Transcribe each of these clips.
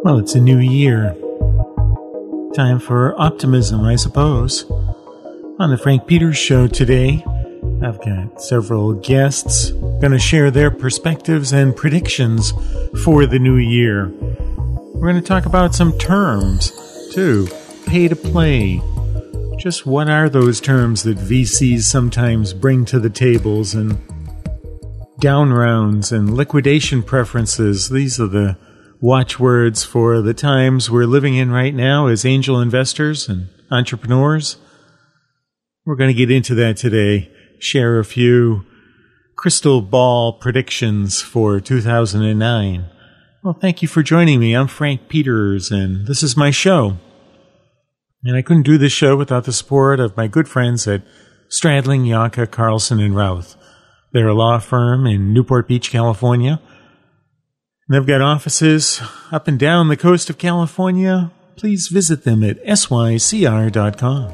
Well, it's a new year. Time for optimism, I suppose. On the Frank Peters Show today, I've got several guests going to share their perspectives and predictions for the new year. We're going to talk about some terms, too. Pay to play. Just what are those terms that VCs sometimes bring to the tables, and down rounds and liquidation preferences. These are the watchwords for the times we're living in right now as angel investors and entrepreneurs. We're going to get into that today, share a few crystal ball predictions for 2009. Well, thank you for joining me. I'm Frank Peters, and this is my show. And I couldn't do this show without the support of my good friends at Stradling, Yonka, Carlson, and Routh. They're a law firm in Newport Beach, California. They've got offices up and down the coast of California. Please visit them at sycr.com.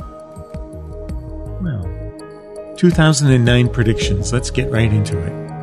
Well, 2009 predictions. Let's get right into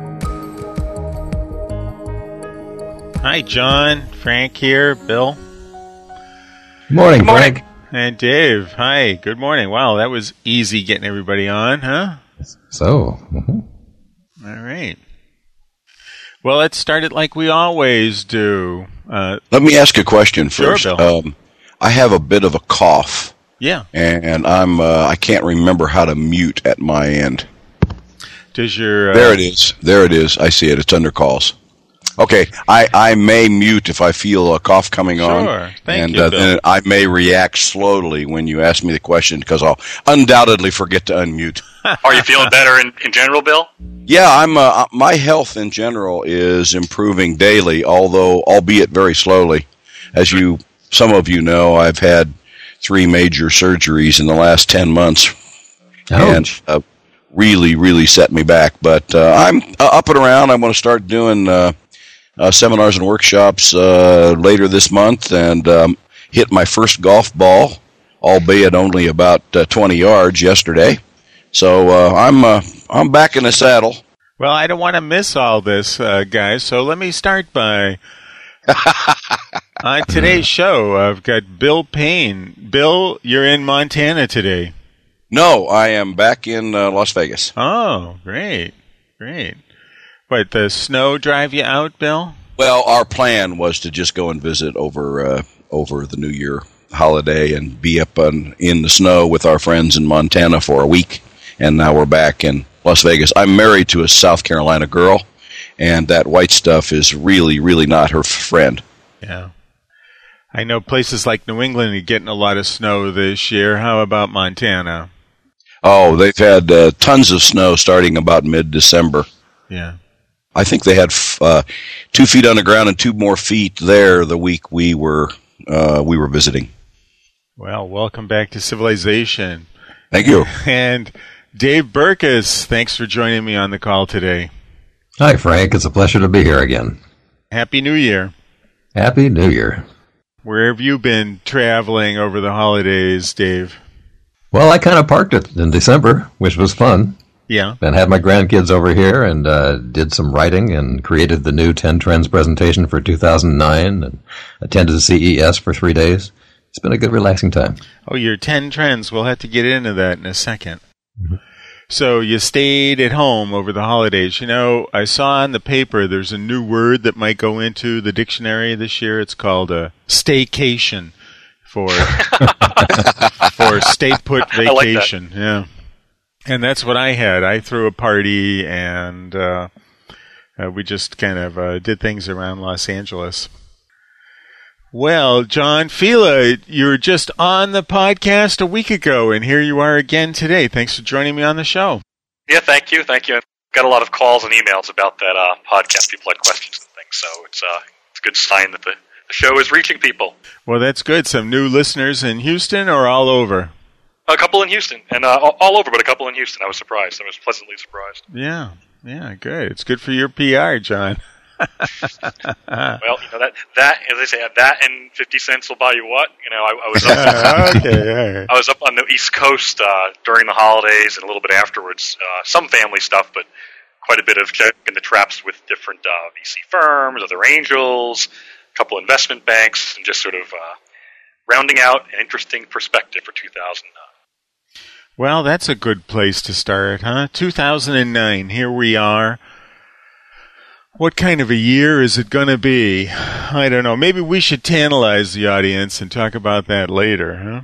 it. Hi, John. Frank here. Bill. Morning, Frank. And Dave. Hi. Good morning. Wow, that was easy getting everybody on, huh? So. All right. Well, let's start it like we always do. Let me ask a question first. Sure, Bill. I have a bit of a cough. Yeah. And I can't remember how to mute at my end. Does your... There it is. There it is. I see it. It's under calls. Okay. I may mute if I feel a cough coming on. Sure. Thank you, Bill. Then I may react slowly when you ask me the question because I'll undoubtedly forget to unmute. Are you feeling better in general, Bill? Yeah, I'm. My health in general is improving daily, although albeit very slowly. As some of you know, I've had 3 major surgeries in the last 10 months, and really set me back. But I'm up and around. I'm going to start doing seminars and workshops later this month, and hit my first golf ball, albeit only about 20 yards yesterday. So I'm back in the saddle. Well, I don't want to miss all this, guys, so let me start by... On today's show, I've got Bill Payne. Bill, you're in Montana today. No, I am back in Las Vegas. Oh, great. But the snow drive you out, Bill? Well, our plan was to just go and visit over the New Year holiday and be up in the snow with our friends in Montana for a week. And now we're back in Las Vegas. I'm married to a South Carolina girl, and that white stuff is really not her friend. Yeah. I know places like New England are getting a lot of snow this year. How about Montana? Oh, they've had tons of snow starting about mid-December. Yeah. I think they had 2 feet on the ground and 2 more feet there the week we were visiting. Well, welcome back to civilization. Thank you. And Dave Burkus, thanks for joining me on the call today. Hi, Frank. It's a pleasure to be here again. Happy New Year. Happy New Year. Where have you been traveling over the holidays, Dave? Well, I kind of parked it in December, which was fun. Yeah. And had my grandkids over here and did some writing and created the new 10 Trends presentation for 2009 and attended CES for 3 days. It's been a good, relaxing time. Oh, your 10 trends. We'll have to get into that in a second. Mm-hmm. So you stayed at home over the holidays. You know, I saw in the paper there's a new word that might go into the dictionary this year. It's called a staycation for stay put vacation. I like that. Yeah. And that's what I had. I threw a party and we just kind of did things around Los Angeles. Well, John Fila, you were just on the podcast a week ago, and here you are again today. Thanks for joining me on the show. Yeah, thank you. I've got a lot of calls and emails about that podcast. People had questions and things, so it's a good sign that the show is reaching people. Well, that's good. Some new listeners in Houston or all over? A couple in Houston, and all over, but a couple in Houston. I was surprised. I was pleasantly surprised. Yeah, good. It's good for your PR, John. Well, that as they say, that and 50 cents will buy you what? I was up. Okay, I was up on the East Coast during the holidays and a little bit afterwards. Some family stuff, but quite a bit of checking the traps with different VC firms, other angels, couple investment banks, and just sort of rounding out an interesting perspective for 2009. Well, that's a good place to start, huh? 2009, here we are. What kind of a year is it going to be? I don't know. Maybe we should tantalize the audience and talk about that later, huh?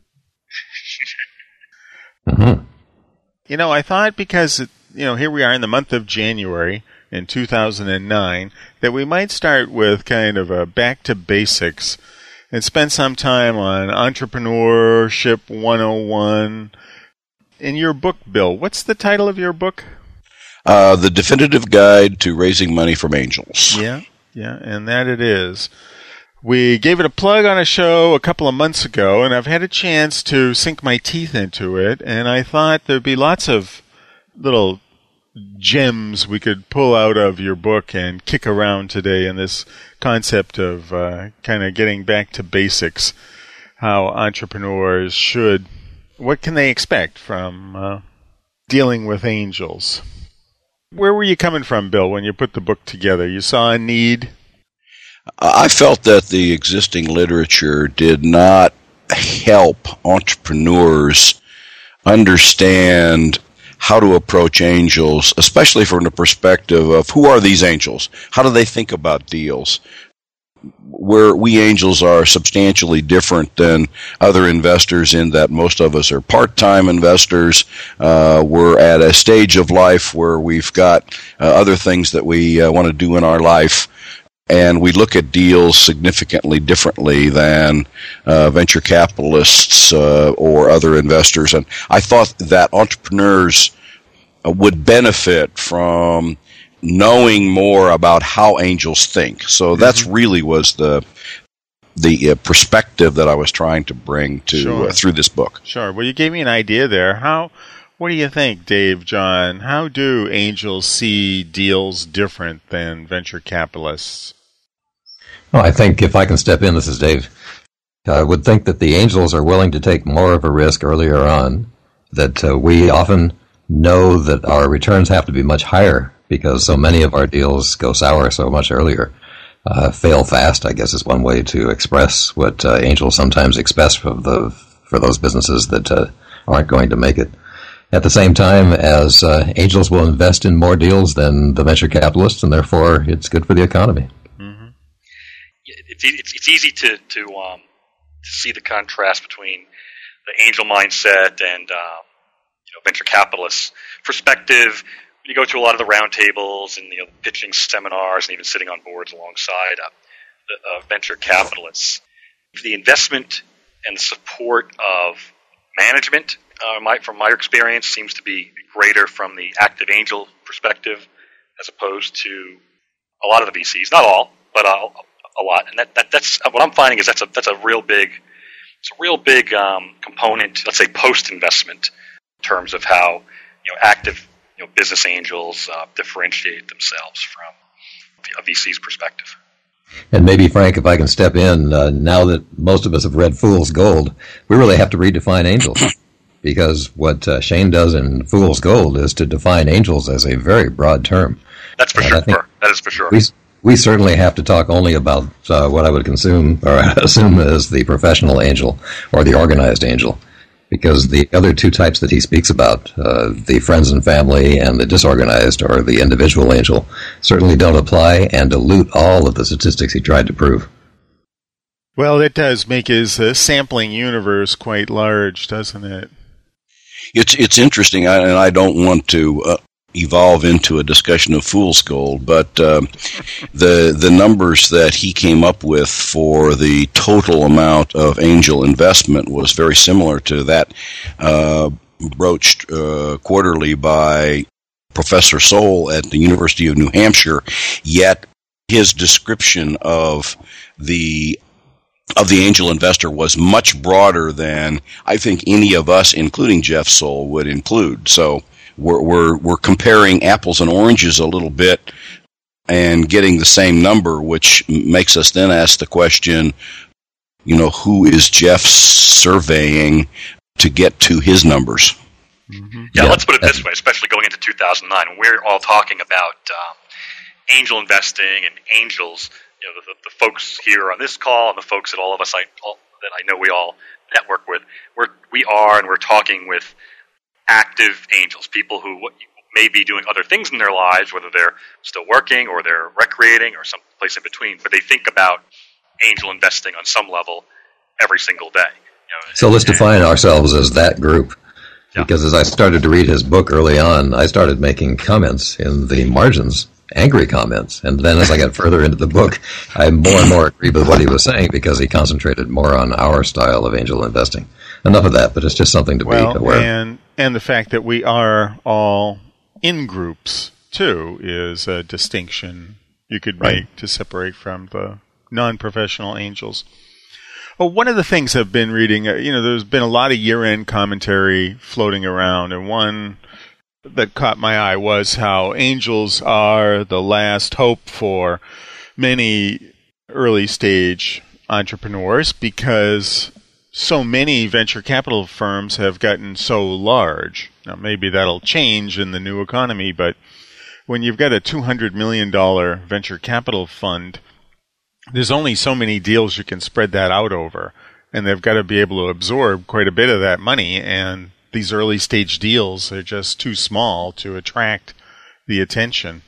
Mm-hmm. You know, I thought because, here we are in the month of January in 2009, that we might start with kind of a back to basics and spend some time on Entrepreneurship 101. In your book, Bill, what's the title of your book? The Definitive Guide to Raising Money from Angels. Yeah, and that it is. We gave it a plug on a show a couple of months ago, and I've had a chance to sink my teeth into it, and I thought there'd be lots of little gems we could pull out of your book and kick around today in this concept of kind of getting back to basics, how entrepreneurs should, what can they expect from dealing with angels? Where were you coming from, Bill, when you put the book together? You saw a need? I felt that the existing literature did not help entrepreneurs understand how to approach angels, especially from the perspective of who are these angels? How do they think about deals? Where we angels are substantially different than other investors in that most of us are part-time investors. We're at a stage of life where we've got other things that we want to do in our life, and we look at deals significantly differently than venture capitalists or other investors. And I thought that entrepreneurs would benefit from knowing more about how angels think. So that's really was the perspective that I was trying to bring to through this book. Sure. Well, you gave me an idea there. What do you think, Dave, John? How do angels see deals different than venture capitalists? Well, I think if I can step in, this is Dave, I would think that the angels are willing to take more of a risk earlier on, that we often know that our returns have to be much higher because so many of our deals go sour so much earlier. Fail fast, I guess, is one way to express what angels sometimes expect for those businesses that aren't going to make it. At the same time, as angels will invest in more deals than the venture capitalists, and therefore it's good for the economy. Mm-hmm. It's easy to see the contrast between the angel mindset and venture capitalists' perspective. You go to a lot of the roundtables and pitching seminars and even sitting on boards alongside venture capitalists. The investment and the support of management, from my experience, seems to be greater from the active angel perspective as opposed to a lot of the VCs. Not all, but a lot. And that's what I'm finding is that's a real big component. Let's say post investment in terms of how active business angels differentiate themselves from a VC's perspective. And maybe, Frank, if I can step in, now that most of us have read Fool's Gold, we really have to redefine angels. Because what Shane does in Fool's Gold is to define angels as a very broad term. That's for sure. That is for sure. We certainly have to talk only about what I would assume as the professional angel or the organized angel. Because the other two types that he speaks about, the friends and family and the disorganized or the individual angel, certainly don't apply and dilute all of the statistics he tried to prove. Well, it does make his sampling universe quite large, doesn't it? It's interesting, and I don't want to evolve into a discussion of Fool's Gold, but the numbers that he came up with for the total amount of angel investment was very similar to that broached quarterly by Professor Soule at the University of New Hampshire, yet his description of the angel investor was much broader than I think any of us, including Jeff Soule, would include. So we're comparing apples and oranges a little bit and getting the same number, which makes us then ask the question, who is Jeff surveying to get to his numbers? Mm-hmm. Yeah, let's put it this way, especially going into 2009, when we're all talking about angel investing and angels. the folks here on this call and the folks that all of us that I know we all network with, we're talking with active angels, people who may be doing other things in their lives, whether they're still working or they're recreating or someplace in between, but they think about angel investing on some level every single day. So let's define ourselves as that group. Yeah. Because as I started to read his book early on, I started making comments in the margins, angry comments. And then as I got further into the book, I more and more agreed with what he was saying because he concentrated more on our style of angel investing. Enough of that, but it's just something to be aware of. And the fact that we are all in groups, too, is a distinction you could make to separate from the non-professional angels. Well, one of the things I've been reading, there's been a lot of year-end commentary floating around, and one that caught my eye was how angels are the last hope for many early-stage entrepreneurs because so many venture capital firms have gotten so large. Now, maybe that'll change in the new economy, but when you've got a $200 million venture capital fund, there's only so many deals you can spread that out over, and they've got to be able to absorb quite a bit of that money, and these early stage deals are just too small to attract the attention,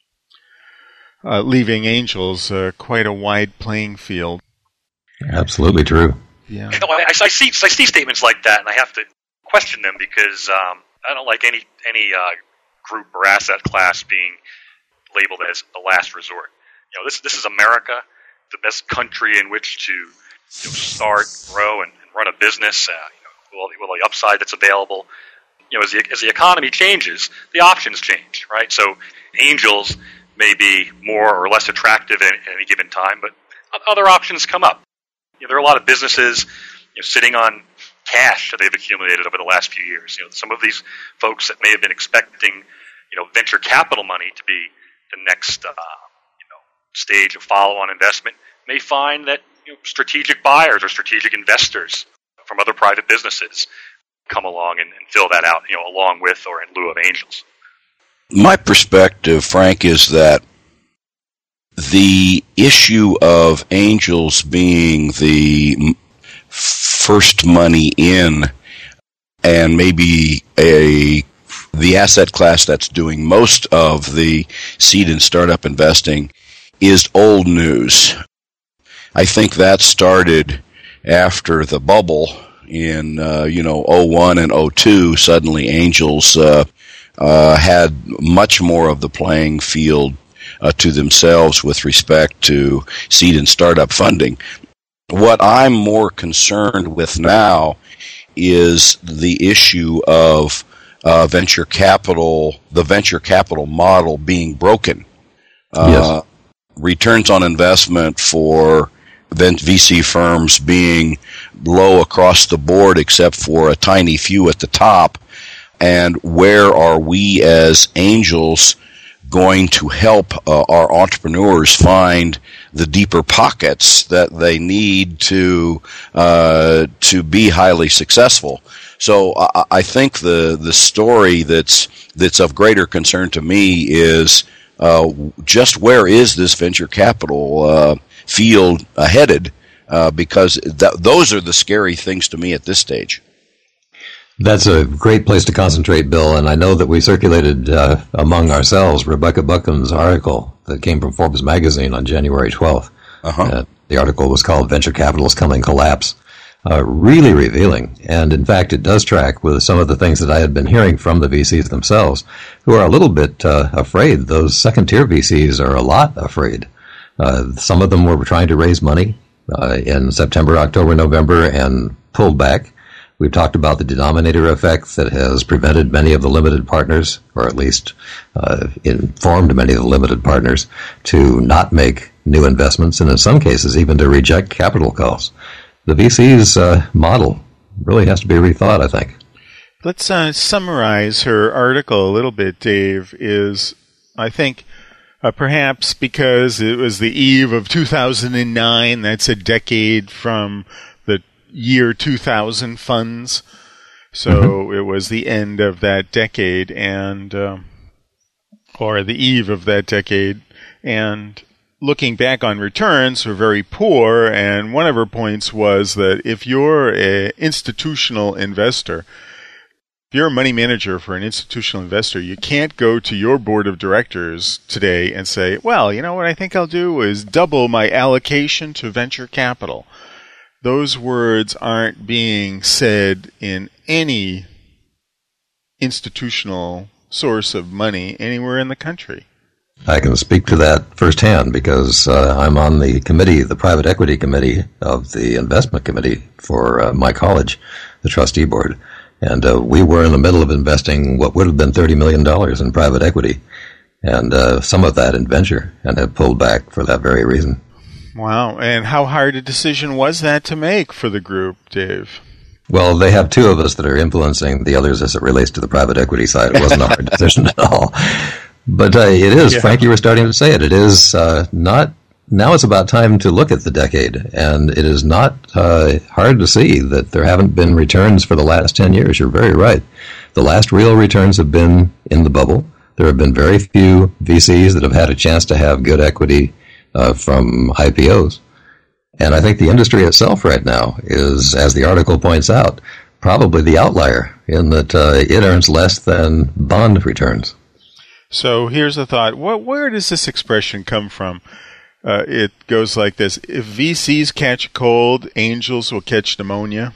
leaving angels quite a wide playing field. Absolutely true. Yeah. I see statements like that, and I have to question them because I don't like any group or asset class being labeled as the last resort. This is America, the best country in which to start, grow, and run a business. With the upside that's available. As the economy changes, the options change, right? So angels may be more or less attractive at any given time, but other options come up. There are a lot of businesses sitting on cash that they've accumulated over the last few years. Some of these folks that may have been expecting venture capital money to be the next stage of follow-on investment may find that strategic buyers or strategic investors from other private businesses come along and fill that out, along with or in lieu of angels. My perspective, Frank, is that the issue of angels being the first money in and maybe the asset class that's doing most of the seed and startup investing is old news. I think that started after the bubble in 01 and 02. Suddenly angels had much more of the playing field to themselves with respect to seed and startup funding. What I'm more concerned with now is the issue of venture capital, the venture capital model being broken. Yes. Returns on investment for VC firms being low across the board except for a tiny few at the top. And where are we as angels going to help our entrepreneurs find the deeper pockets that they need to be highly successful? So I think the story that's of greater concern to me is just where is this venture capital field headed? Because those are the scary things to me at this stage. That's a great place to concentrate, Bill, and I know that we circulated among ourselves Rebecca Buckham's article that came from Forbes magazine on January 12th. The article was called Venture Capital's Coming Collapse. Really revealing, and in fact it does track with some of the things that I had been hearing from the VCs themselves, who are a little bit afraid. Those second-tier VCs are a lot afraid. Some of them were trying to raise money in September, October, November, and pulled back. We've talked about the denominator effect that has prevented many of the limited partners, or at least informed many of the limited partners, to not make new investments, and in some cases even to reject capital calls. The VC's model really has to be rethought, I think. Let's summarize her article a little bit, Dave. I think perhaps because it was the eve of 2009, that's a decade from the year 2000 funds. So it was the end of that decade, or the eve of that decade, and looking back on returns, were very poor, and one of her points was that if you're an institutional investor, if you're a money manager for an institutional investor, you can't go to your board of directors today and say, well, you know what I think I'll do is double my allocation to venture capital. Those words aren't being said in any institutional source of money anywhere in the country. I can speak to that firsthand because I'm on the committee, the private equity committee of the investment committee for my college, the trustee board. And we were in the middle of investing what would have been $30 million in private equity, and some of that in venture, and have pulled back for that very reason. Wow. And how hard a decision was that to make for the group, Dave? Well, they have two of us that are influencing the others as it relates to the private equity side. It wasn't a hard decision at all. But it is, yeah. Frank, you were starting to say it. It is not, now it's about time to look at the decade. And it is not hard to see that there haven't been returns for the last 10 years. You're very right. The last real returns have been in the bubble. There have been very few VCs that have had a chance to have good equity from IPOs. And I think the industry itself right now is, as the article points out, probably the outlier in that it earns less than bond returns. So here's a thought. Where does this expression come from? It goes like this. If VCs catch a cold, angels will catch pneumonia.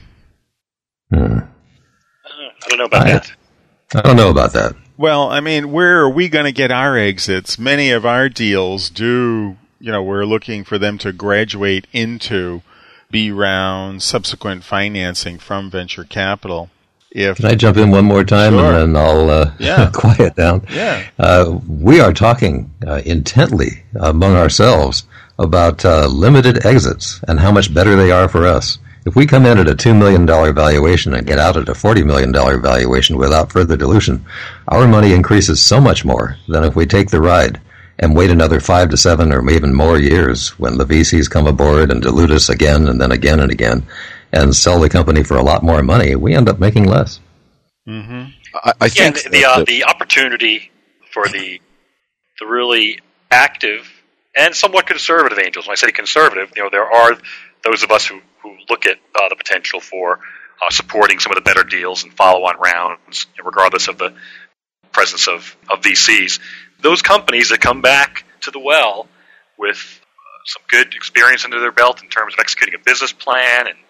I don't know about that. I don't know about that. Well, I mean, where are we going to get our exits? Many of our deals do, we're looking for them to graduate into B round, subsequent financing from venture capital. Can I jump in one more time? Sure. And then I'll quiet down? Yeah. We are talking intently among ourselves about limited exits and how much better they are for us. If we come in at a $2 million valuation and get out at a $40 million valuation without further dilution, our money increases so much more than if we take the ride and wait another 5 to 7 or even more years when the VCs come aboard and dilute us again and then again and again, and sell the company for a lot more money. We end up making less. Mm-hmm. I think the opportunity for the really active and somewhat conservative angels. When I say conservative, there are those of us who look at the potential for supporting some of the better deals and follow-on rounds, regardless of the presence of VCs. Those companies that come back to the well with some good experience under their belt in terms of executing a business plan and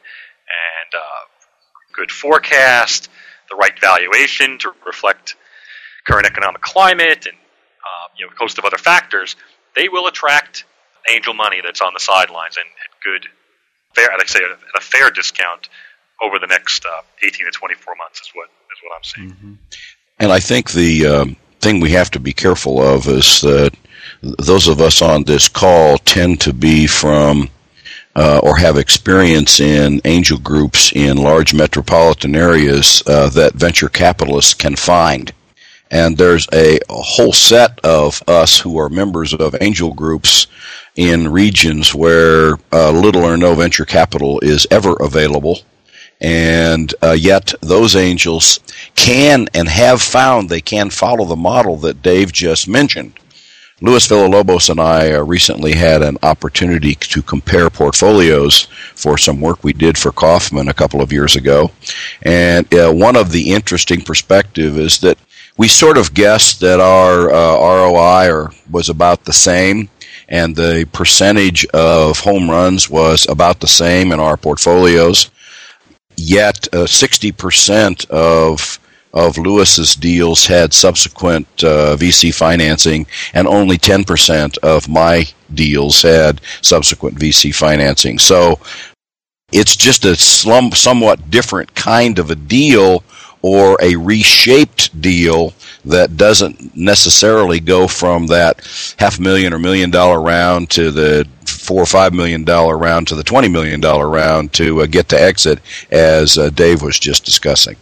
good forecast, the right valuation to reflect current economic climate, and a host of other factors, they will attract angel money that's on the sidelines and at good, fair, I'd say at a fair discount over the next 18 to 24 months is what I'm seeing. Mm-hmm. And I think the thing we have to be careful of is that those of us on this call tend to be from or have experience in angel groups in large metropolitan areas that venture capitalists can find. And there's a whole set of us who are members of angel groups in regions where little or no venture capital is ever available. And yet those angels can and have found they can follow the model that Dave just mentioned. Luis Villalobos and I recently had an opportunity to compare portfolios for some work we did for Kaufman a couple of years ago. And one of the interesting perspective is that we sort of guessed that our ROI was about the same, and the percentage of home runs was about the same in our portfolios. Yet 60% of Lewis's deals had subsequent VC financing, and only 10% of my deals had subsequent VC financing. So it's just a somewhat different kind of a deal, or a reshaped deal that doesn't necessarily go from that $500,000 or $1 million round to the $4 or $5 million round to the $20 million round to get to exit, as Dave was just discussing.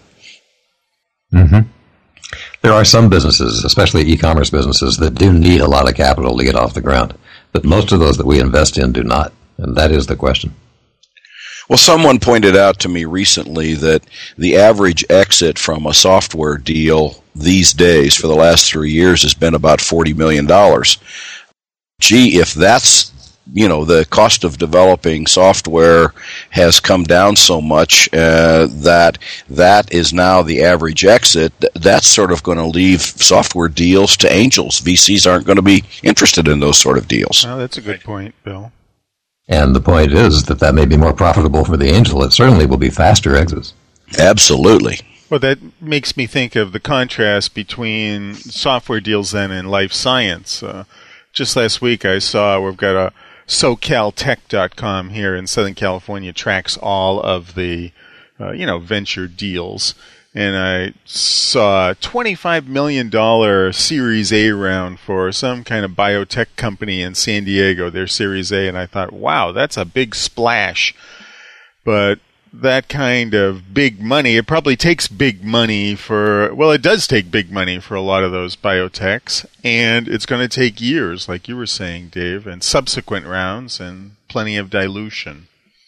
Mm-hmm. There are some businesses, especially e-commerce businesses, that do need a lot of capital to get off the ground. But most of those that we invest in do not. And that is the question. Well, someone pointed out to me recently that the average exit from a software deal these days for the last 3 years has been about $40 million. gee, if that's, the cost of developing software has come down so much that is now the average exit, that's sort of going to leave software deals to angels. VCs aren't going to be interested in those sort of deals. Oh, that's a good point, Bill. And the point is that may be more profitable for the angel. It certainly will be faster exits. Absolutely. Well, that makes me think of the contrast between software deals then and life science. Just last week I saw we've got a SoCalTech.com here in Southern California tracks all of the, venture deals. And I saw a $25 million Series A round for some kind of biotech company in San Diego, their Series A. And I thought, wow, that's a big splash. But that kind of big money, it probably takes big money it does take big money for a lot of those biotechs, and it's going to take years, like you were saying, Dave, and subsequent rounds and plenty of dilution.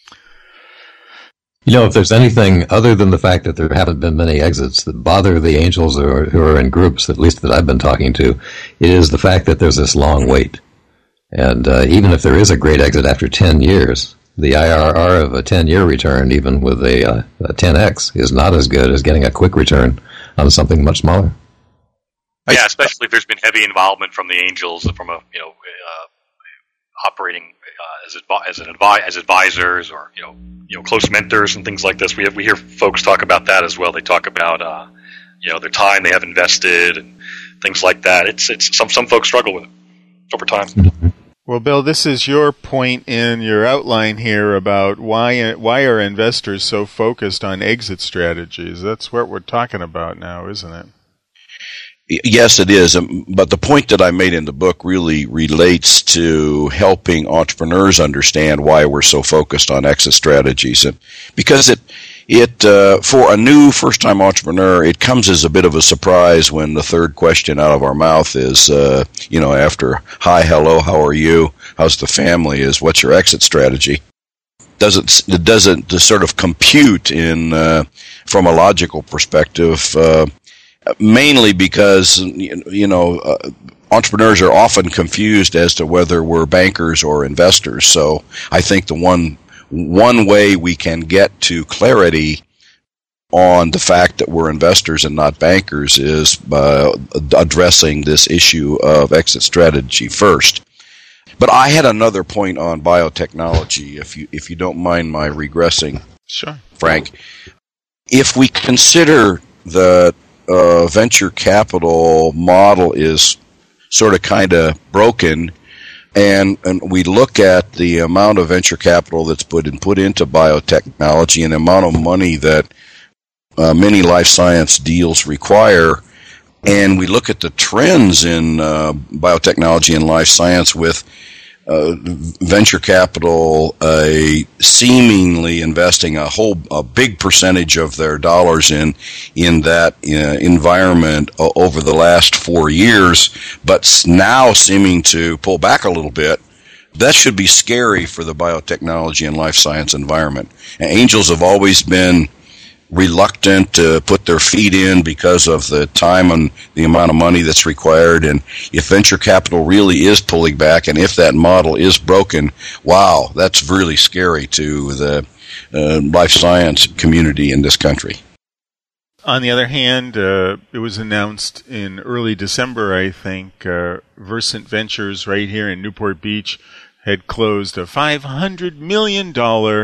If there's anything other than the fact that there haven't been many exits that bother the angels who are in groups, at least that I've been talking to, it is the fact that there's this long wait. And even if there is a great exit after 10 years, the IRR of a 10-year return, even with a 10x, is not as good as getting a quick return on something much smaller. Yeah, especially if there's been heavy involvement from the angels, from operating as advisors or close mentors and things like this. We hear folks talk about that as well. They talk about their time they have invested and things like that. It's some folks struggle with it over time. Mm-hmm. Well, Bill, this is your point in your outline here about why are investors so focused on exit strategies. That's what we're talking about now, isn't it? Yes, it is. But the point that I made in the book really relates to helping entrepreneurs understand why we're so focused on exit strategies. And because it for a new first-time entrepreneur, it comes as a bit of a surprise when the third question out of our mouth is, after hi, hello, how are you, how's the family, is what's your exit strategy? It doesn't sort of compute from a logical perspective. Mainly because entrepreneurs are often confused as to whether we're bankers or investors. So I think the one way we can get to clarity on the fact that we're investors and not bankers is by addressing this issue of exit strategy first. But I had another point on biotechnology, if you don't mind my regressing. Sure, Frank. If we consider the venture capital model is sort of kind of broken, and we look at the amount of venture capital that's put into biotechnology and the amount of money that many life science deals require, and we look at the trends in biotechnology and life science with venture capital seemingly investing a big percentage of their dollars in that environment over the last 4 years, but now seeming to pull back a little bit. That should be scary for the biotechnology and life science environment. And angels have always been reluctant to put their feet in because of the time and the amount of money that's required. And if venture capital really is pulling back, and if that model is broken, wow, that's really scary to the life science community in this country. On the other hand, it was announced in early December, I think, Versant Ventures right here in Newport Beach had closed a $500 million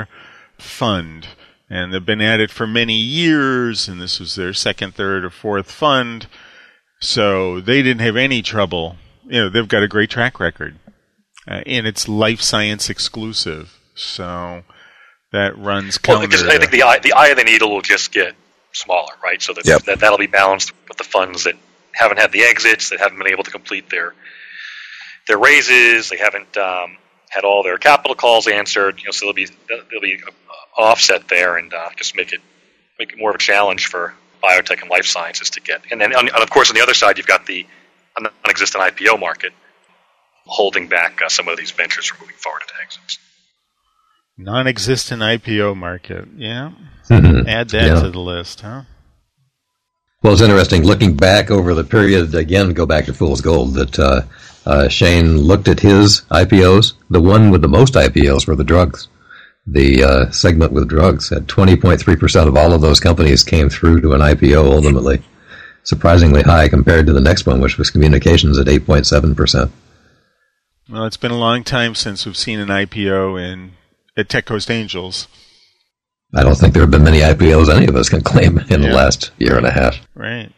fund. And they've been at it for many years, and this was their second, third, or fourth fund. So they didn't have any trouble. They've got a great track record. And it's life science exclusive. So that runs counter. Well, I think the eye of the needle will just get smaller, right? So that'll be balanced with the funds that haven't had the exits, that haven't been able to complete their raises, they haven't had all their capital calls answered. So there'll be offset there, and just make it more of a challenge for biotech and life sciences to get. And then, of course, on the other side, you've got the non-existent IPO market holding back some of these ventures from moving forward into exits. Non-existent IPO market, yeah. Add that to the list, huh? Well, it's interesting looking back over the period. Again, go back to Fool's Gold. That Shane looked at his IPOs. The one with the most IPOs were the drugs. The segment with drugs had 20.3% of all of those companies came through to an IPO ultimately. Surprisingly high compared to the next one, which was communications at 8.7%. Well, it's been a long time since we've seen an IPO at Tech Coast Angels. I don't think there have been many IPOs any of us can claim in the last year and a half. Right.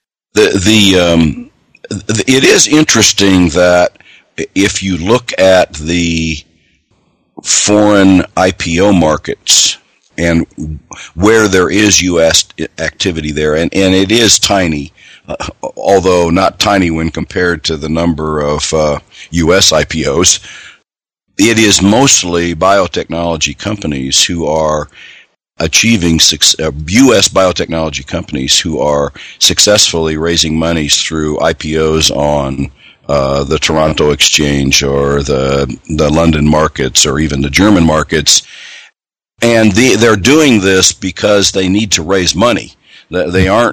It is interesting that if you look at the foreign IPO markets and where there is U.S. activity there, and it is tiny, although not tiny when compared to the number of U.S. IPOs, it is mostly biotechnology companies who are achieving U.S. biotechnology companies who are successfully raising monies through IPOs on the Toronto Exchange or the London markets or even the German markets. And they're doing this because they need to raise money. They aren't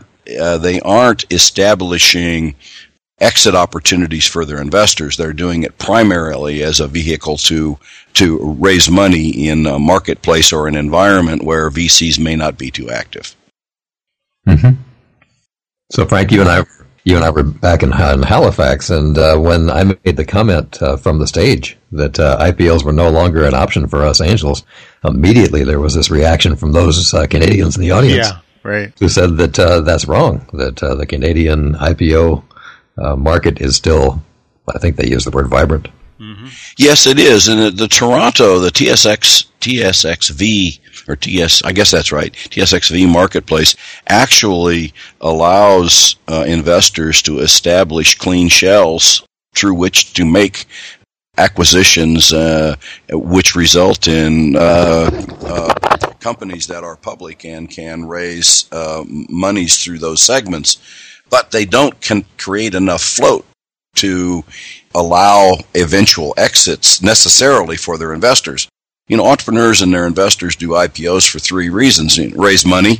establishing exit opportunities for their investors. They're doing it primarily as a vehicle to raise money in a marketplace or an environment where VCs may not be too active. Mm-hmm. So, Frank, you and I were back in Halifax, and when I made the comment from the stage that IPOs were no longer an option for us angels, immediately there was this reaction from those Canadians in the audience, who said that that's wrong, that the Canadian IPO market is still, I think they use the word vibrant. Mm-hmm. Yes, it is. And the Toronto, the TSXV, or I guess that's right, TSXV marketplace actually allows investors to establish clean shells through which to make acquisitions which result in companies that are public and can raise monies through those segments. But they don't create enough float to allow eventual exits necessarily for their investors. You know, entrepreneurs and their investors do IPOs for three reasons: raise money,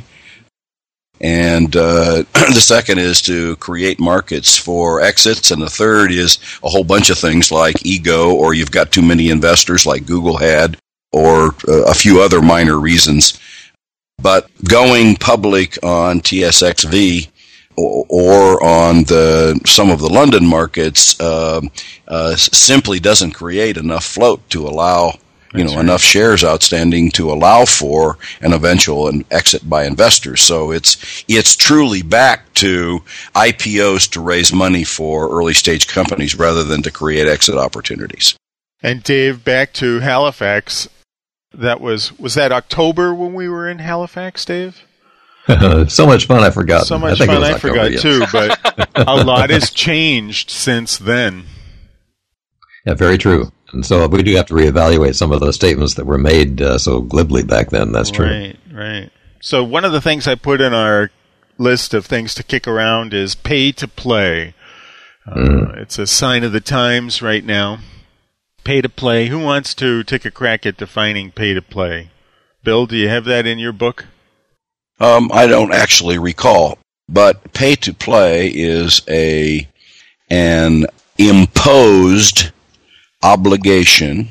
and the second is to create markets for exits, and the third is a whole bunch of things like ego, or you've got too many investors like Google had, or a few other minor reasons. But going public on TSXV or on some of the London markets simply doesn't create enough float to allow enough shares outstanding to allow for an eventual exit by investors. So it's truly back to IPOs to raise money for early stage companies rather than to create exit opportunities. And Dave, back to Halifax. That was that October when we were in Halifax, Dave? So much fun, I forgot. So much fun, I forgot too, but a lot has changed since then. Yeah, very true. And so we do have to reevaluate some of those statements that were made so glibly back then. That's true. Right. So one of the things I put in our list of things to kick around is pay to play. It's a sign of the times right now. Pay to play. Who wants to take a crack at defining pay to play? Bill, do you have that in your book? I don't actually recall, but pay to play is an imposed obligation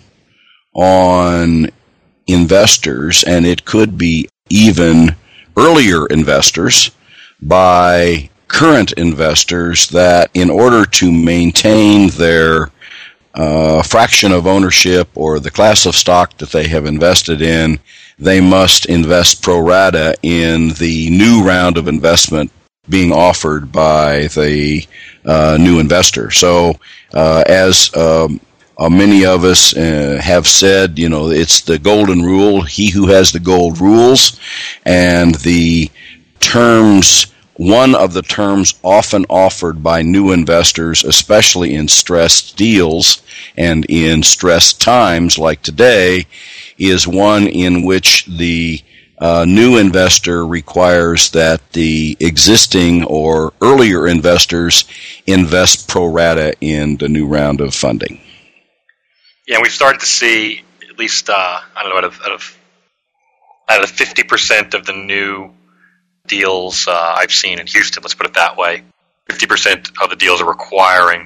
on investors, and it could be even earlier investors by current investors, that in order to maintain their fraction of ownership or the class of stock that they have invested in, they must invest pro rata in the new round of investment being offered by the new investor. So as many of us have said, it's the golden rule: he who has the gold rules. And the terms, one of the terms often offered by new investors, especially in stressed deals and in stressed times like today, is one in which the new investor requires that the existing or earlier investors invest pro rata in the new round of funding. Yeah, we've started to see at least out of 50% of the new deals I've seen in Houston, let's put it that way, 50% of the deals are requiring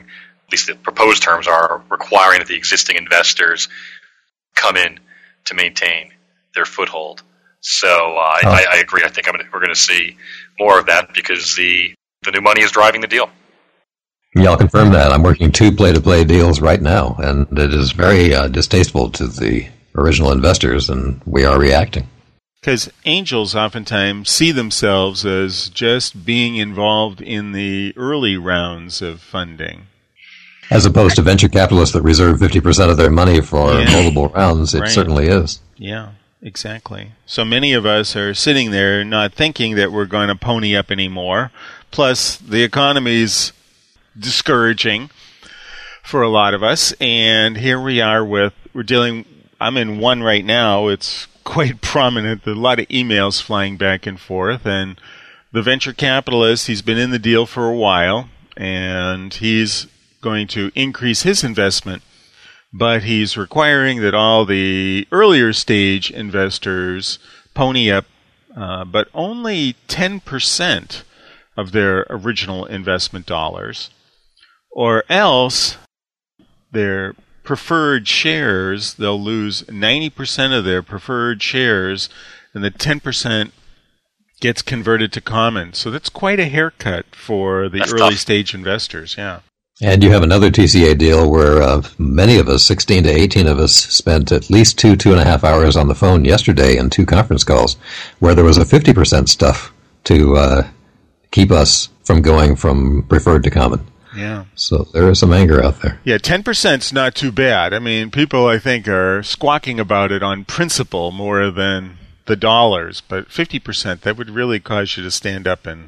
at least the proposed terms are requiring that the existing investors come in to maintain their foothold. So I agree. I think we're going to see more of that because the new money is driving the deal. Yeah, I'll confirm that. I'm working 2 play-to-play deals right now, and it is very distasteful to the original investors, and we are reacting. Because angels oftentimes see themselves as just being involved in the early rounds of funding. As opposed to venture capitalists that reserve 50% of their money for multiple rounds, it certainly is. Yeah, exactly. So many of us are sitting there not thinking that we're going to pony up anymore. Plus, the economy's discouraging for a lot of us. And here we are I'm in one right now. It's quite prominent. There's a lot of emails flying back and forth. And the venture capitalist, he's been in the deal for a while, and he's going to increase his investment, but he's requiring that all the earlier stage investors pony up, but only 10% of their original investment dollars, or else their preferred shares, they'll lose 90% of their preferred shares, and the 10% gets converted to common. So that's quite a haircut for the early stage investors, yeah. And you have another TCA deal where many of us, 16 to 18 of us, spent at least 2.5 hours on the phone yesterday in 2 conference calls where there was a 50% stuff to keep us from going from preferred to common. Yeah. So there is some anger out there. Yeah, 10%'s not too bad. I mean, people, I think, are squawking about it on principle more than the dollars. But 50%, that would really cause you to stand up and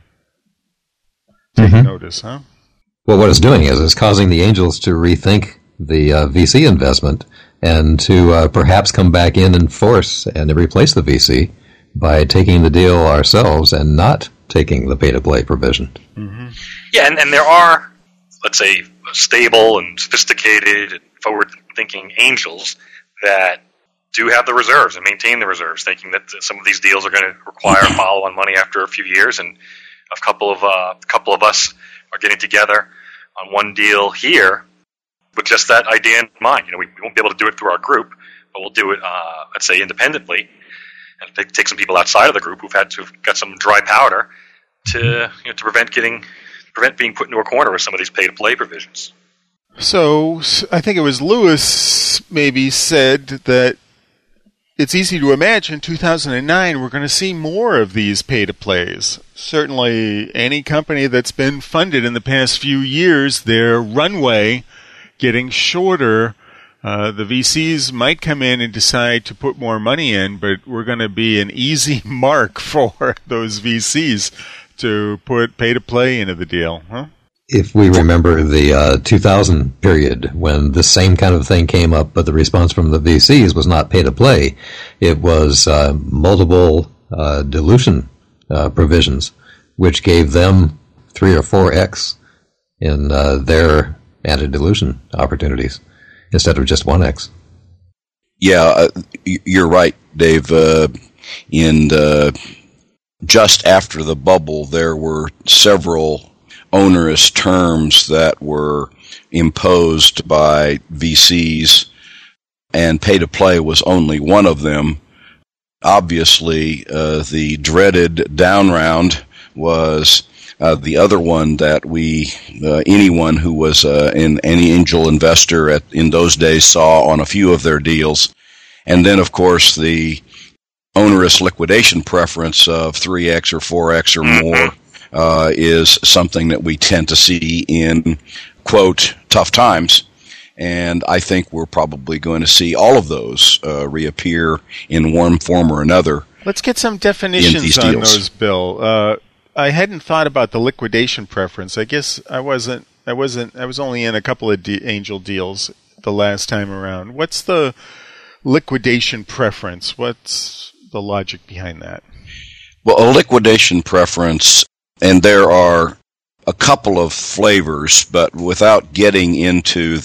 take notice, huh? Well, what it's doing is it's causing the angels to rethink the VC investment and to perhaps come back in force and replace the VC by taking the deal ourselves and not taking the pay-to-play provision. Mm-hmm. Yeah, and there are, let's say, stable and sophisticated and forward-thinking angels that do have the reserves and maintain the reserves, thinking that some of these deals are going to require follow-on money after a few years, and a couple of us are getting together on one deal here with just that idea in mind. We won't be able to do it through our group, but we'll do it, let's say, independently, and take some people outside of the group who've got some dry powder to prevent being put into a corner with some of these pay-to-play provisions. So I think it was Lewis maybe said that it's easy to imagine 2009 we're going to see more of these pay-to-plays. Certainly any company that's been funded in the past few years, their runway getting shorter. The VCs might come in and decide to put more money in, but we're going to be an easy mark for those VCs to put pay-to-play into the deal, huh? If we remember the 2000 period when the same kind of thing came up, but the response from the VCs was not pay-to-play, it was multiple dilution provisions, which gave them 3 or 4x in their anti-dilution opportunities instead of just 1x. Yeah, you're right, Dave. Just after the bubble, there were several onerous terms that were imposed by VCs, and pay-to-play was only one of them. Obviously, the dreaded down round was the other one that anyone who was any angel investor in those days saw on a few of their deals. And then, of course, the onerous liquidation preference of 3x or 4x or more is something that we tend to see in, quote, tough times. And I think we're probably going to see all of those reappear in one form or another. Let's get some definitions on those, Bill. I hadn't thought about the liquidation preference. I guess I was only in a couple of angel deals the last time around. What's the liquidation preference? What's the logic behind that? Well, a liquidation preference, and there are a couple of flavors, but without getting into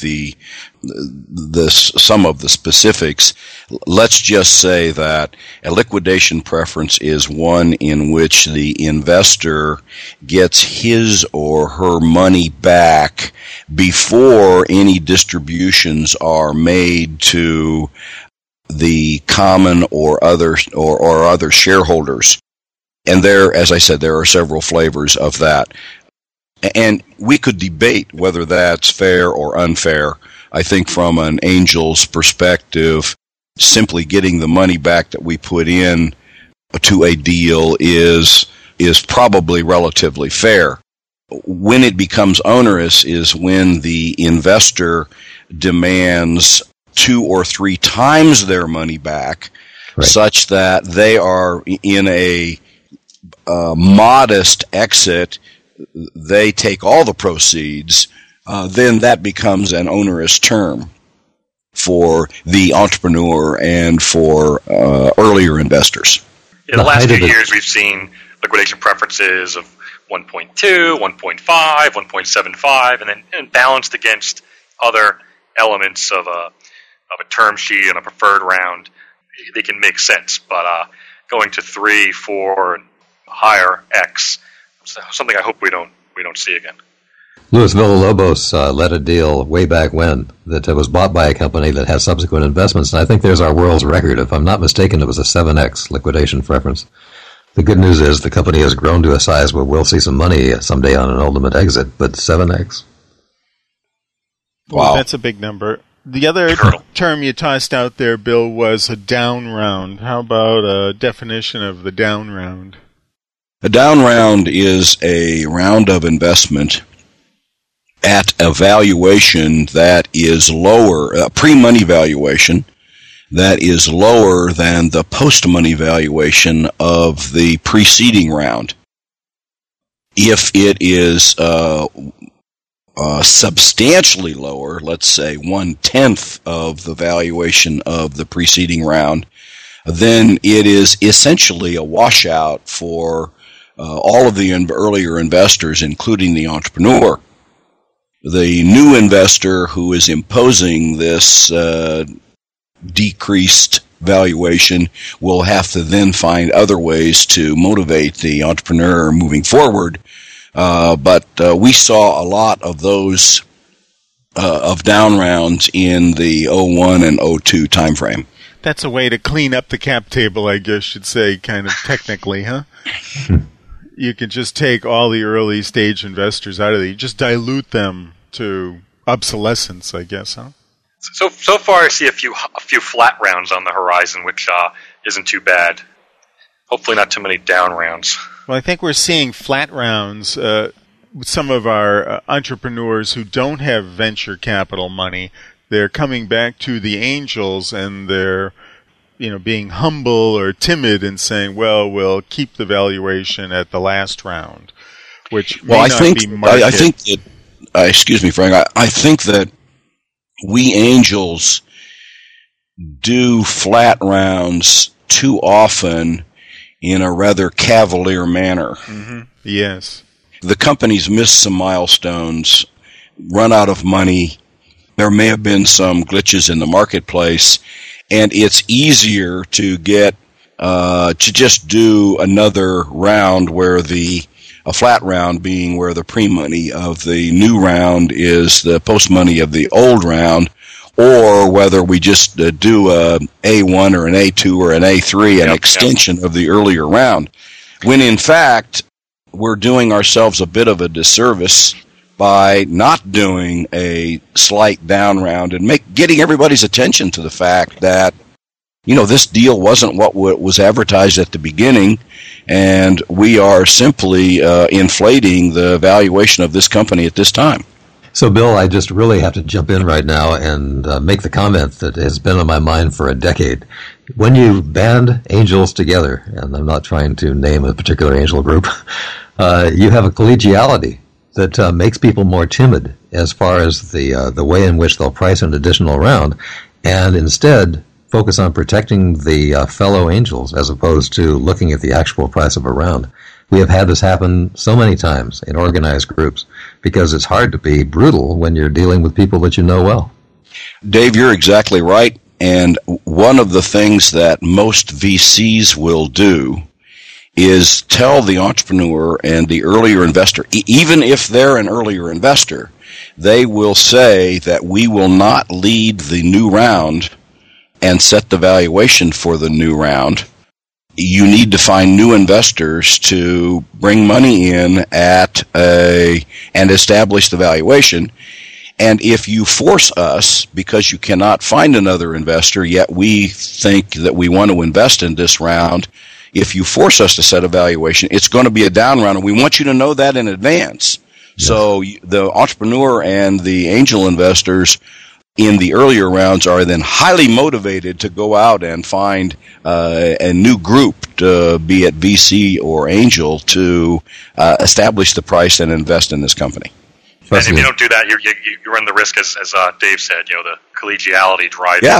some of the specifics, let's just say that a liquidation preference is one in which the investor gets his or her money back before any distributions are made to the common or other shareholders. And there, as I said, there are several flavors of that. And we could debate whether that's fair or unfair. I think from an angel's perspective, simply getting the money back that we put in to a deal is probably relatively fair. When it becomes onerous is when the investor demands 2 or 3 times their money back, right, such that they are in a modest exit. They take all the proceeds, then that becomes an onerous term for the entrepreneur and for earlier investors. In the last few years, we've seen liquidation preferences of 1.2, 1.5, 1.75, and then balanced against other elements of a term sheet and a preferred round. They can make sense, but going to 3, 4, and higher X, something I hope we don't see again. Luis Villalobos led a deal way back when that was bought by a company that has subsequent investments, and I think there's our world's record. If I'm not mistaken, it was a 7X liquidation preference. The good news is the company has grown to a size where we'll see some money someday on an ultimate exit, but 7X. Wow. That's a big number. The other term you tossed out there, Bill, was a down round. How about a definition of the down round? A down round is a round of investment at a valuation that is lower, a pre-money valuation that is lower than the post-money valuation of the preceding round. If it is substantially lower, let's say 1/10 of the valuation of the preceding round, then it is essentially a washout for all of the earlier investors, including the entrepreneur. The new investor who is imposing this decreased valuation will have to then find other ways to motivate the entrepreneur moving forward. But we saw a lot of those of down rounds in the 01 and 02 timeframe. That's a way to clean up the cap table, I guess you'd say, kind of technically, huh? You can just take all the early stage investors out of it. You just dilute them to obsolescence, I guess, huh? So far, I see a few flat rounds on the horizon, which isn't too bad. Hopefully, not too many down rounds. Well, I think we're seeing flat rounds with some of our entrepreneurs who don't have venture capital money. They're coming back to the angels, and they're being humble or timid and saying, well, we'll keep the valuation at the last round, which may not be market. I think that, excuse me, Frank, I think that we angels do flat rounds too often in a rather cavalier manner. Mm-hmm. Yes. The company's missed some milestones, run out of money. There may have been some glitches in the marketplace, and it's easier to get to just do another round where a flat round being where the pre-money of the new round is the post-money of the old round, or whether we just do a A1 or an A2 or an A3, an extension of the earlier round, when in fact we're doing ourselves a bit of a disservice by not doing a slight down round and getting everybody's attention to the fact that, this deal wasn't what was advertised at the beginning, and we are simply inflating the valuation of this company at this time. So, Bill, I just really have to jump in right now and make the comment that has been on my mind for a decade. When you band angels together, and I'm not trying to name a particular angel group, you have a collegiality that makes people more timid as far as the way in which they'll price an additional round, and instead focus on protecting the fellow angels as opposed to looking at the actual price of a round. We have had this happen so many times in organized groups because it's hard to be brutal when you're dealing with people that you know well. Dave, you're exactly right. And one of the things that most VCs will do is tell the entrepreneur and the earlier investor, even if they're an earlier investor, they will say that we will not lead the new round and set the valuation for the new round. You need to find new investors to bring money in and establish the valuation. And if you force us, because you cannot find another investor, yet we think that we want to invest in this round, if you force us to set a valuation, it's going to be a down round, and we want you to know that in advance. Yes. So the entrepreneur and the angel investors in the earlier rounds are then highly motivated to go out and find a new group, be it VC or angel, to establish the price and invest in this company. And if you don't do that, you run the risk, as Dave said, the collegiality driving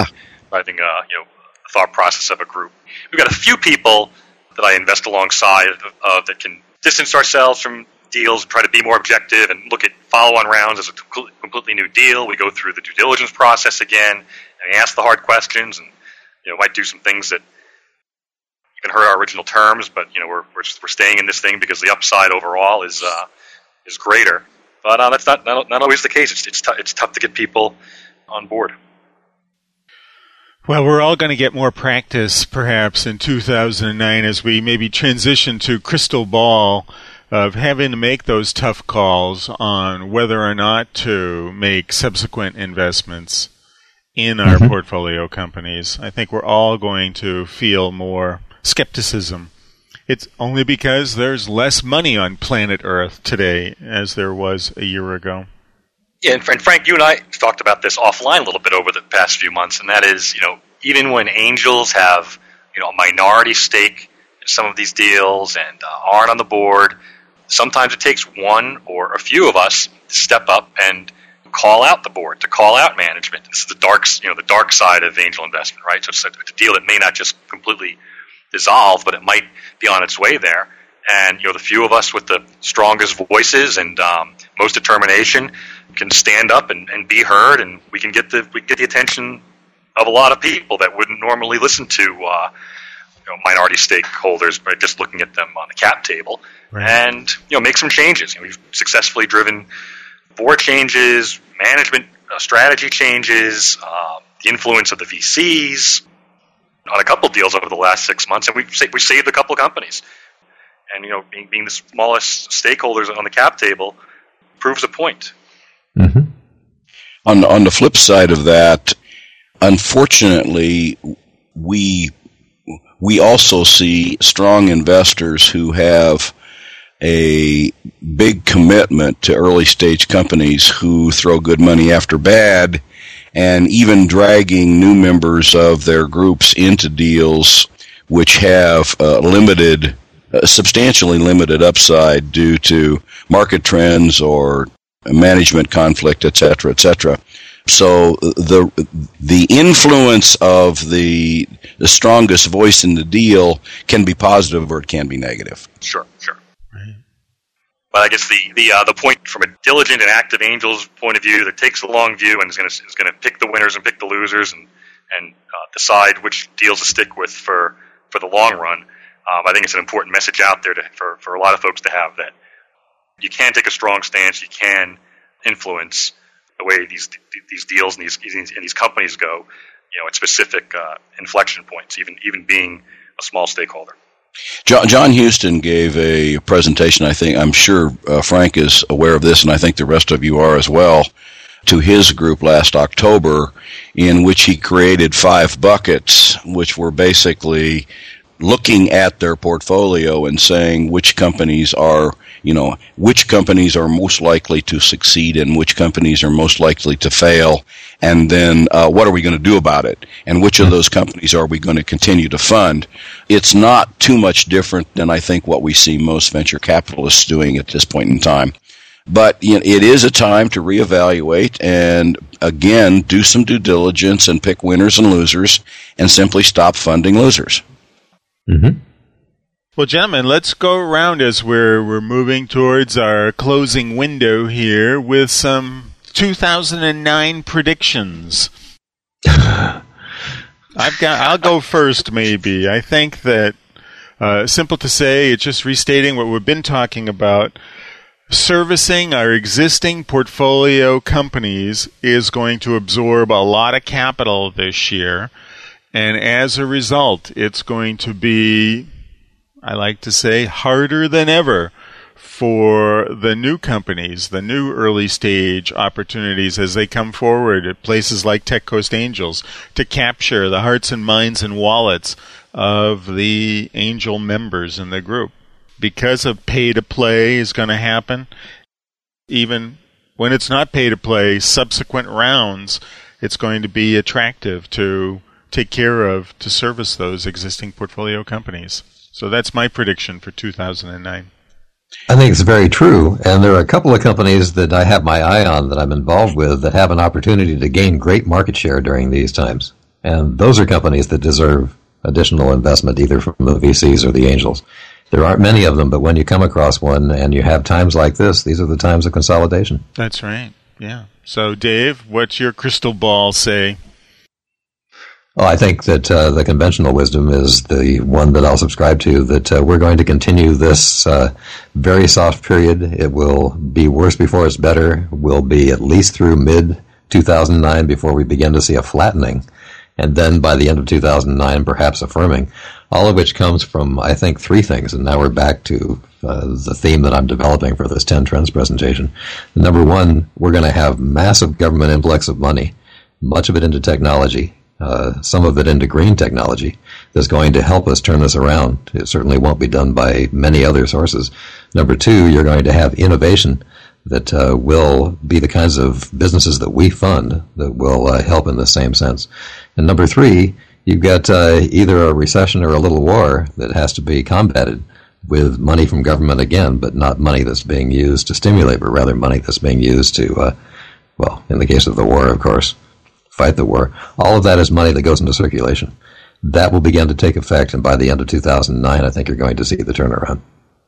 thought process of a group. We've got a few people that I invest alongside of that can distance ourselves from deals, try to be more objective, and look at follow-on rounds as a completely new deal. We go through the due diligence process again, and we ask the hard questions, and might do some things that even hurt our original terms, but we're staying in this thing because the upside overall is greater. But that's not always the case. It's tough to get people on board. Well, we're all going to get more practice, perhaps, in 2009 as we maybe transition to crystal ball of having to make those tough calls on whether or not to make subsequent investments in our portfolio companies. I think we're all going to feel more skepticism. It's only because there's less money on planet Earth today as there was a year ago. Yeah, and Frank, you and I talked about this offline a little bit over the past few months, and that is, even when angels have, a minority stake in some of these deals and aren't on the board, sometimes it takes one or a few of us to step up and call out the board, to call out management. This is the dark side of angel investment, right? So it's a deal that may not just completely dissolve, but it might be on its way there. And the few of us with the strongest voices and most determination can stand up and be heard, and we can get the attention of a lot of people that wouldn't normally listen to minority stakeholders by just looking at them on the cap table, right. And make some changes. We've successfully driven board changes, management strategy changes, the influence of the VCs on a couple deals over the last 6 months, and we saved a couple of companies. And being the smallest stakeholders on the cap table proves a point. Mm-hmm. On the flip side of that, unfortunately, we also see strong investors who have a big commitment to early stage companies who throw good money after bad, and even dragging new members of their groups into deals which have substantially limited upside due to market trends or management conflict, etc., etc. So the influence of the strongest voice in the deal can be positive or it can be negative. Sure. Right. But I guess the point from a diligent and active angel's point of view that takes a long view and is going to pick the winners and pick the losers and decide which deals to stick with for the long run. I think it's an important message out there for a lot of folks to have, that you can take a strong stance, you can influence the way these deals and these companies go, at specific inflection points, even being a small stakeholder. John Houston gave a presentation, I'm sure Frank is aware of this, and I think the rest of you are as well, to his group last October, in which he created 5 buckets, which were basically looking at their portfolio and saying which companies are most likely to succeed and which companies are most likely to fail, and then what are we going to do about it, and which of those companies are we going to continue to fund. It's not too much different than I think what we see most venture capitalists doing at this point in time. But it is a time to reevaluate and, again, do some due diligence and pick winners and losers and simply stop funding losers. Mm-hmm. Well, gentlemen, let's go around as we're moving towards our closing window here with some 2009 predictions. I'll go first, maybe. I think that, simple to say, it's just restating what we've been talking about. Servicing our existing portfolio companies is going to absorb a lot of capital this year, and as a result, it's going to be, I like to say, harder than ever for the new companies, the new early stage opportunities as they come forward at places like Tech Coast Angels to capture the hearts and minds and wallets of the angel members in the group. Because of pay to play is going to happen, even when it's not pay to play, subsequent rounds, it's going to be attractive to take care of, to service those existing portfolio companies. So that's my prediction for 2009. I think it's very true, and there are a couple of companies that I have my eye on that I'm involved with that have an opportunity to gain great market share during these times. And those are companies that deserve additional investment either from the VCs or the angels. There aren't many of them, but when you come across one and you have times like this, these are the times of consolidation. That's right, yeah. So, Dave, what's your crystal ball say? Well, I think that the conventional wisdom is the one that I'll subscribe to, that we're going to continue this very soft period. It will be worse before it's better. We'll be at least through mid-2009 before we begin to see a flattening. And then by the end of 2009, perhaps a firming, all of which comes from, I think, three things. And now we're back to the theme that I'm developing for this 10 Trends presentation. Number one, we're going to have massive government influx of money, much of it into technology, some of it into green technology, that's going to help us turn this around. It certainly won't be done by many other sources. Number two, you're going to have innovation that will be the kinds of businesses that we fund that will help in the same sense. And number three, you've got either a recession or a little war that has to be combated with money from government again, but not money that's being used to stimulate, but rather money that's being used to, well, in the case of the war, of course, fight the war. All of that is money that goes into circulation. That will begin to take effect, and by the end of 2009, I think you're going to see the turnaround.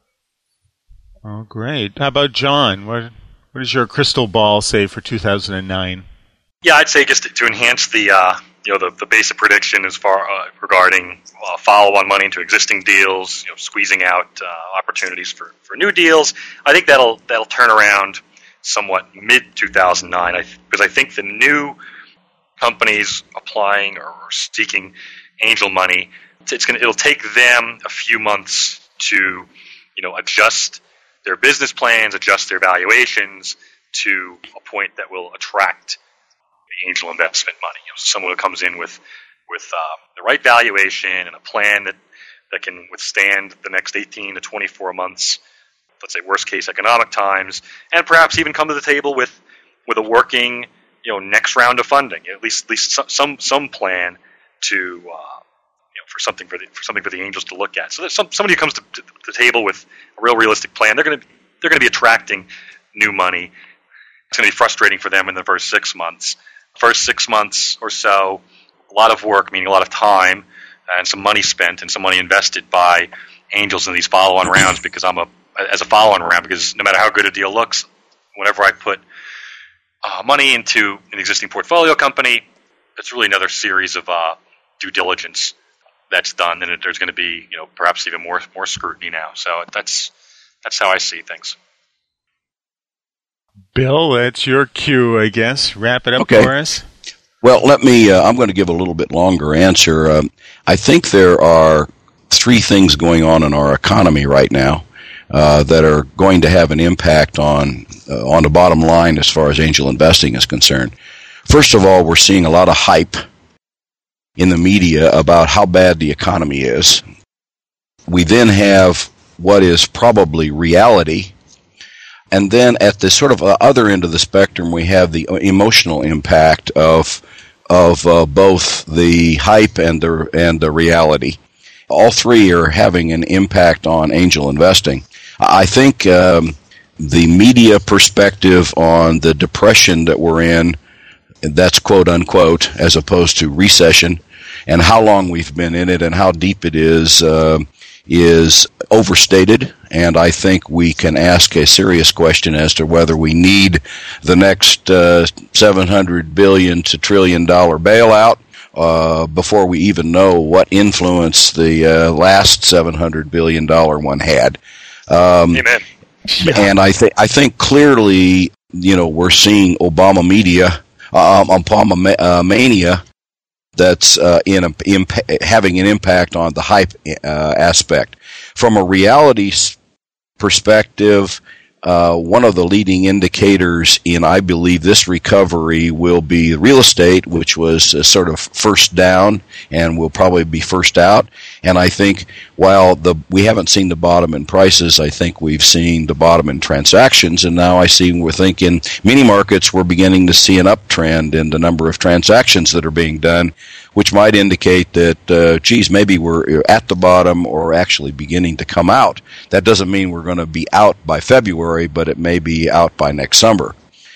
Oh, great. How about John? What does your crystal ball say for 2009? Yeah, I'd say just to enhance the the basic prediction as far regarding follow-on money into existing deals, squeezing out opportunities for new deals. I think that'll turn around somewhat mid-2009 because I think the new companies applying or seeking angel money, it'll take them a few months to adjust their business plans, adjust their valuations to a point that will attract the angel investment money. Someone who comes in with the right valuation and a plan that can withstand the next 18 to 24 months, let's say worst case economic times, and perhaps even come to the table with a working next round of funding, at least some plan to for something for the angels to look at. So there's somebody who comes to the table with a real realistic plan. They're going to be attracting new money. It's going to be frustrating for them in the first 6 months. First 6 months or so, a lot of work, meaning a lot of time and some money spent and some money invested by angels in these follow-on rounds. Because as a follow-on round, because no matter how good a deal looks, whenever I put money into an existing portfolio company, it's really another series of due diligence that's done, and there's going to be perhaps even more scrutiny now. So that's how I see things. Bill, that's your cue, I guess. Wrap it up for us. Well, let me. I'm going to give a little bit longer answer. I think there are three things going on in our economy right now that are going to have an impact on the bottom line as far as angel investing is concerned. First of all, we're seeing a lot of hype in the media about how bad the economy is. We then have what is probably reality. And then at the sort of other end of the spectrum, we have the emotional impact of both the hype and the reality. All three are having an impact on angel investing. I think the media perspective on the depression that we're in, that's quote unquote, as opposed to recession, and how long we've been in it and how deep it is is overstated, and I think we can ask a serious question as to whether we need the next $700 billion to $1 trillion bailout before we even know what influence the last $700 billion one had. Amen. And I think clearly, we're seeing Obama mania that's having an impact on the hype aspect. From a reality perspective, one of the leading indicators in, I believe, this recovery will be real estate, which was sort of first down and will probably be first out. And I think while we haven't seen the bottom in prices, I think we've seen the bottom in transactions. And now we're thinking many markets, we're beginning to see an uptrend in the number of transactions that are being done, which might indicate that, maybe we're at the bottom or actually beginning to come out. That doesn't mean we're going to be out by February, but it may be out by next summer.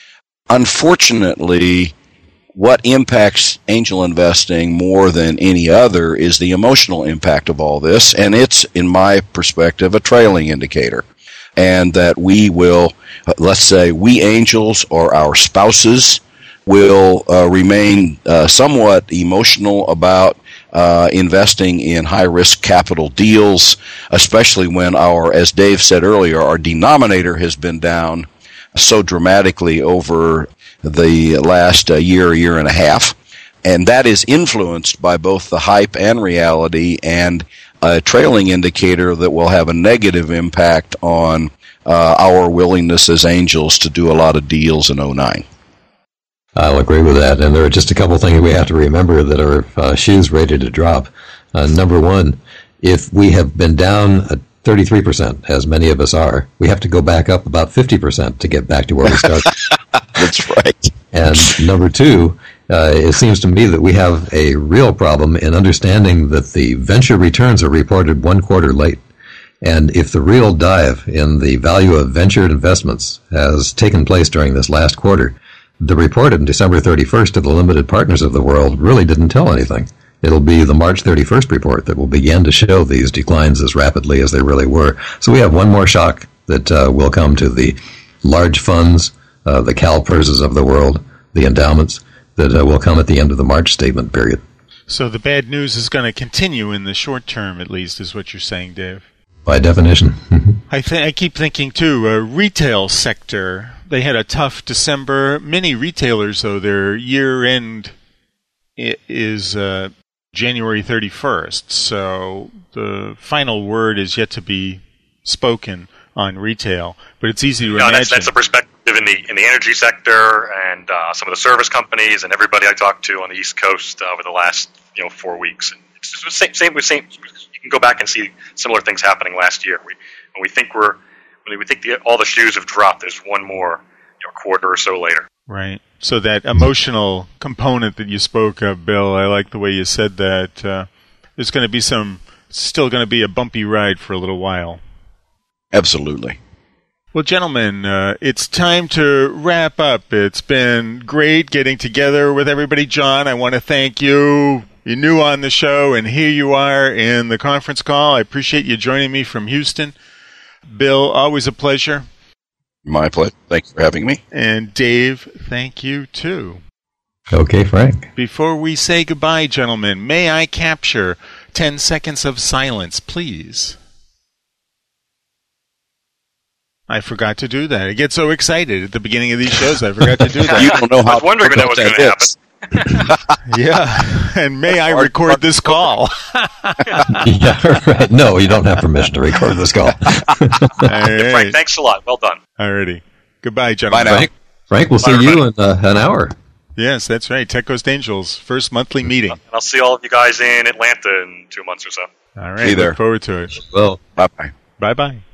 Unfortunately, what impacts angel investing more than any other is the emotional impact of all this, and it's, in my perspective, a trailing indicator. And that we will, let's say, we angels or our spouses will remain somewhat emotional about investing in high-risk capital deals, especially when as Dave said earlier, our denominator has been down so dramatically over the last year and a half. And that is influenced by both the hype and reality, and a trailing indicator that will have a negative impact on our willingness as angels to do a lot of deals in 2009. I'll agree with that. And there are just a couple things we have to remember that are shoes ready to drop. Number one, if we have been down 33%, as many of us are, we have to go back up about 50% to get back to where we started. That's right. And number two, it seems to me that we have a real problem in understanding that the venture returns are reported 1 quarter late. And if the real dive in the value of venture investments has taken place during this last quarter, the report on December 31st to the limited partners of the world really didn't tell anything. It'll be the March 31st report that will begin to show these declines as rapidly as they really were. So we have one more shock that will come to the large funds, the CalPERSs of the world, the endowments, that will come at the end of the March statement period. So the bad news is going to continue in the short term, at least, is what you're saying, Dave. By definition. I keep thinking, too, retail sector. They had a tough December. Many retailers, though, their year-end is January 31st. So the final word is yet to be spoken on retail. But it's easy to imagine. That's the perspective in the energy sector and some of the service companies and everybody I talked to on the East Coast over the last 4 weeks. And it's just the same. You can go back and see similar things happening last year. When we think all the shoes have dropped, there's one more quarter or so later. Right. So that emotional component that you spoke of, Bill, I like the way you said that. There's going to be still going to be a bumpy ride for a little while. Absolutely. Well, gentlemen, it's time to wrap up. It's been great getting together with everybody. John, I want to thank you. You're new on the show, and here you are in the conference call. I appreciate you joining me from Houston. Bill, always a pleasure. My pleasure. Thanks for having me. And Dave, thank you, too. Okay, Frank. Before we say goodbye, gentlemen, may I capture 10 seconds of silence, please? I forgot to do that. I get so excited at the beginning of these shows, I forgot to do that. You don't know how I was wondering when that was going to happen. Yeah, and may I record this call? Yeah, right. No, you don't have permission to record this call. Right. Frank, thanks a lot. Well done. Alrighty. Goodbye, gentlemen. Bye now. Frank, we'll see you in an hour. Yes, that's right. Tech Coast Angels, first monthly meeting. And I'll see all of you guys in Atlanta in 2 months or so. All right, look forward to it. Well, bye-bye. Bye-bye.